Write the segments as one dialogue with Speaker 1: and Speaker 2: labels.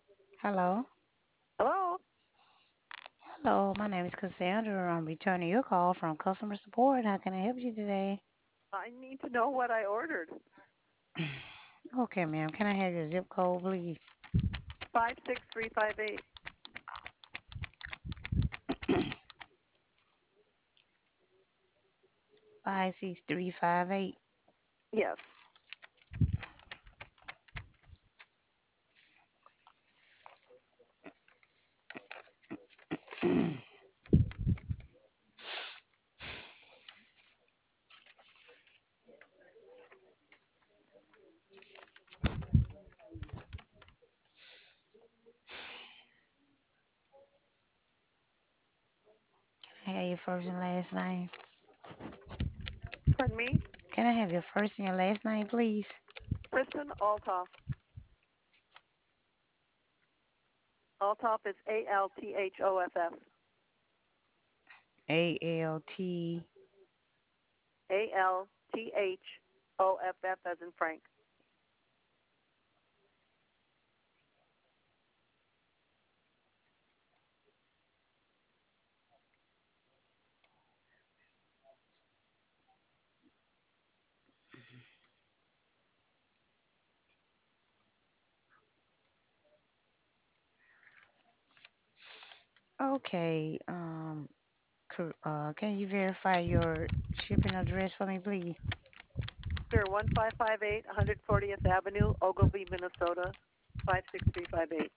Speaker 1: Hello.
Speaker 2: Hello.
Speaker 1: Hello, my name is Cassandra. I'm returning your call from customer support. How can I help you today?
Speaker 2: I need to know what I ordered.
Speaker 1: Okay, ma'am. Can I have your zip code, please?
Speaker 2: 56358.
Speaker 1: 56358.
Speaker 2: Yes.
Speaker 1: Can I have your first and last name?
Speaker 2: Pardon me?
Speaker 1: Can I have your first and your last name, please?
Speaker 2: Kristen Altoff. Altoff is Althoff.
Speaker 1: ALT.
Speaker 2: Althoff as in Frank.
Speaker 1: Okay. Can you verify your shipping address for me, please?
Speaker 2: Sure, 1558 140th Avenue, Ogilvie, Minnesota, 56358.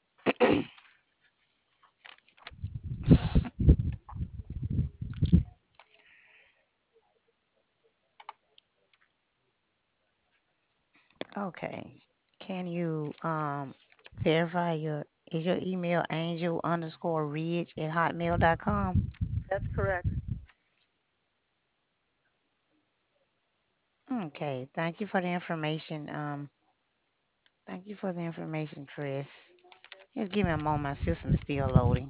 Speaker 1: Okay. Can you verify your email angel_ridge@hotmail.com?
Speaker 2: That's correct.
Speaker 1: Okay, thank you for the information, Chris. Just give me a moment, my system's still loading.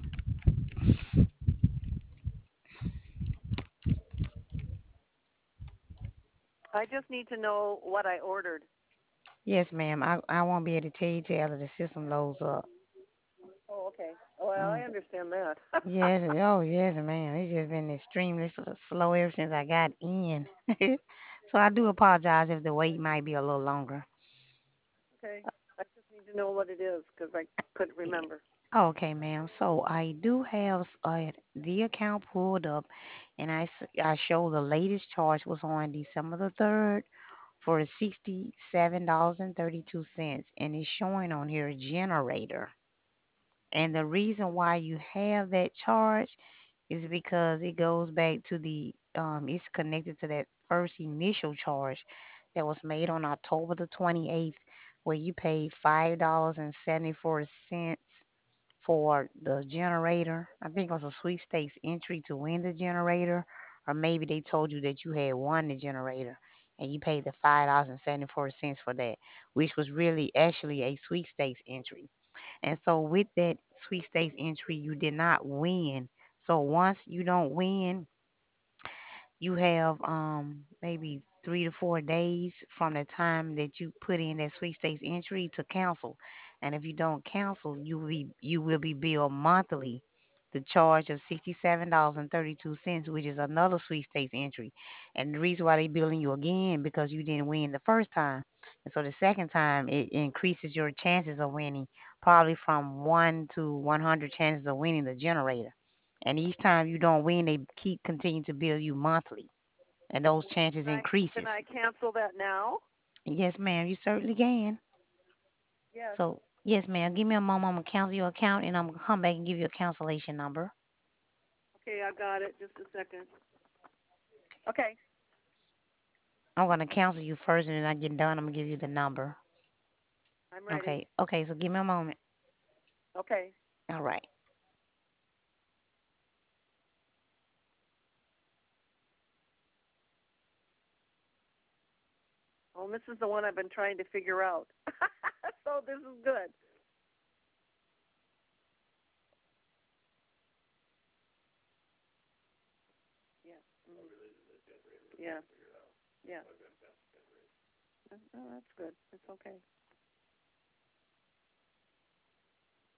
Speaker 2: I just need to know what I ordered.
Speaker 1: Yes, ma'am. I won't be able to tell you till after the system loads up.
Speaker 2: Oh, okay. Well, I
Speaker 1: Mm.
Speaker 2: understand that.
Speaker 1: Yes, oh yes, ma'am. It's just been extremely slow ever since I got in. So I do apologize if the wait might be a little longer.
Speaker 2: Okay. I just need to know what it is because I couldn't remember.
Speaker 1: Okay, ma'am. So I do have the account pulled up, and I show the latest charge was on December the 3rd for $67.32, and it's showing on here generator. And the reason why you have that charge is because it goes back to it's connected to that first initial charge that was made on October the 28th, where you paid $5.74 for the generator. I think it was a sweepstakes entry to win the generator, or maybe they told you that you had won the generator and you paid the $5.74 for that, which was really actually a sweepstakes entry. And so with that sweepstakes entry, you did not win. So once you don't win, you have maybe 3 to 4 days from the time that you put in that sweepstakes entry to cancel. And if you don't cancel, you will be billed monthly the charge of $67.32, which is another sweepstakes entry. And the reason why they billing you again because you didn't win the first time. And so the second time it increases your chances of winning, probably from 1 to 100 chances of winning the generator. And each time you don't win, they keep continuing to bill you monthly, and those chances
Speaker 2: Can
Speaker 1: increases.
Speaker 2: I cancel that now?
Speaker 1: Yes, ma'am, you certainly can.
Speaker 2: Yes.
Speaker 1: So, yes, ma'am, give me a moment. I'm gonna cancel your account, and I'm gonna come back and give you a cancellation number.
Speaker 2: Okay, I got it. Just a second. Okay,
Speaker 1: I'm gonna cancel you first, and then I get done. I'm gonna give you the number.
Speaker 2: I'm ready.
Speaker 1: Okay, okay. So give me a moment.
Speaker 2: Okay.
Speaker 1: All right.
Speaker 2: Well, this is the one I've been trying to figure out. So this is good. Yeah. Yeah. Yeah. Oh, that's good. It's okay.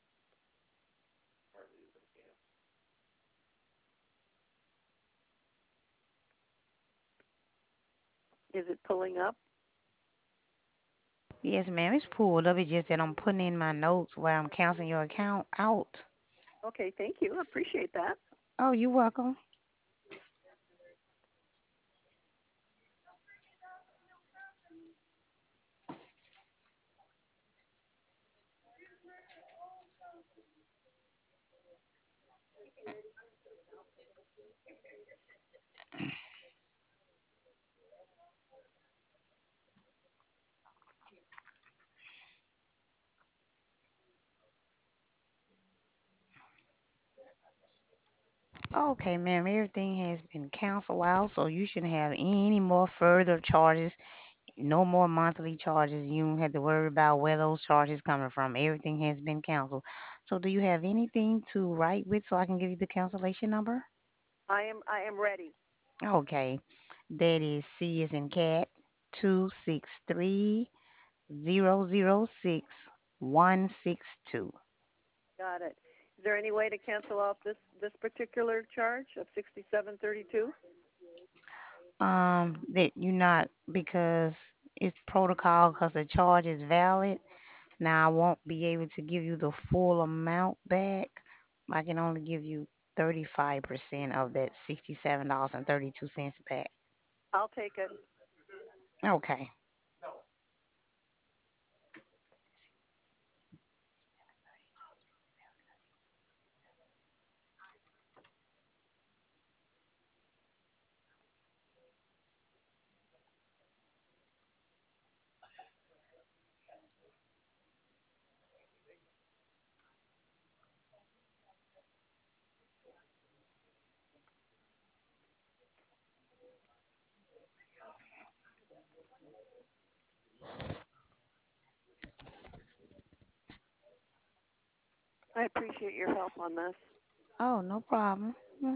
Speaker 2: Is it pulling up?
Speaker 1: Yes, ma'am. It's pulled up. It's just that I'm putting in my notes where I'm canceling your account out.
Speaker 2: Okay, thank you. I appreciate that.
Speaker 1: Oh, you're welcome. Okay, ma'am. Everything has been canceled out, so you shouldn't have any more further charges. No more monthly charges. You don't have to worry about where those charges coming from. Everything has been canceled. So, do you have anything to write with so I can give you the cancellation number?
Speaker 2: I am ready.
Speaker 1: Okay, that is C as in cat 263 006 162.
Speaker 2: Got it. Is there any way to cancel out this particular charge of 67.32?
Speaker 1: That you not because it's protocol because the charge is valid. Now I won't be able to give you the full amount back. I can only give you 35% of that $67.32 back.
Speaker 2: I'll take it.
Speaker 1: Okay.
Speaker 2: I appreciate your help on this.
Speaker 1: Oh, no problem.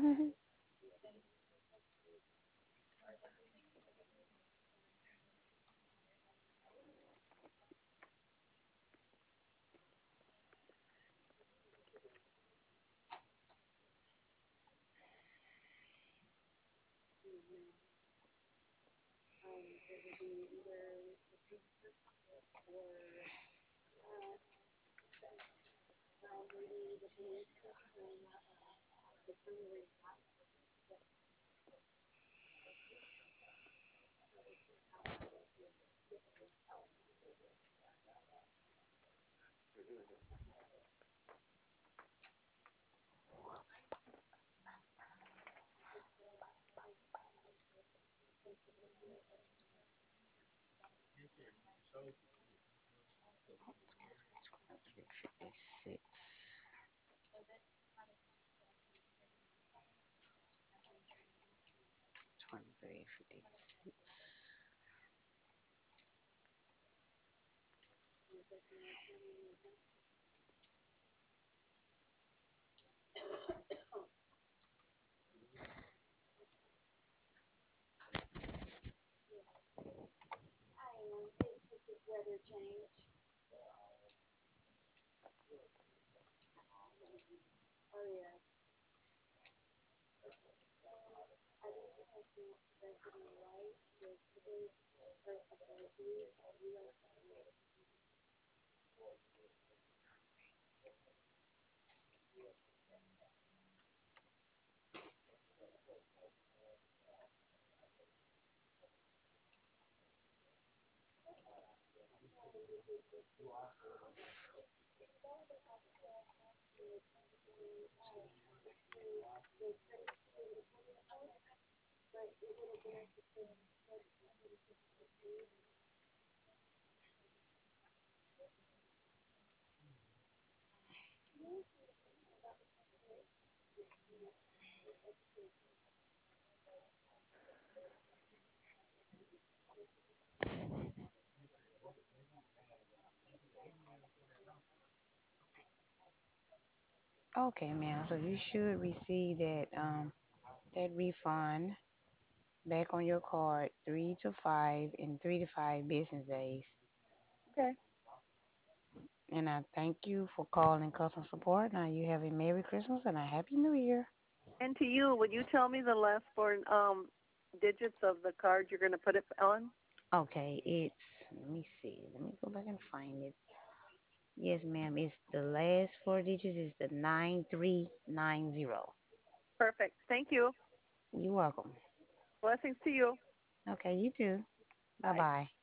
Speaker 1: Okay, ma'am. So you should receive that refund back on your card 3 to 5 business days.
Speaker 2: Okay.
Speaker 1: And I thank you for calling customer support. Now you have a Merry Christmas and a Happy New Year.
Speaker 2: And to you, would you tell me the last four? digits of the card you're going to put it on?
Speaker 1: Okay, let me see. Let me go back and find it. Yes, ma'am. It's the last four digits is the 9390.
Speaker 2: Perfect. Thank you.
Speaker 1: You're welcome.
Speaker 2: Blessings to you.
Speaker 1: Okay, you too. Bye
Speaker 2: Bye.
Speaker 1: bye.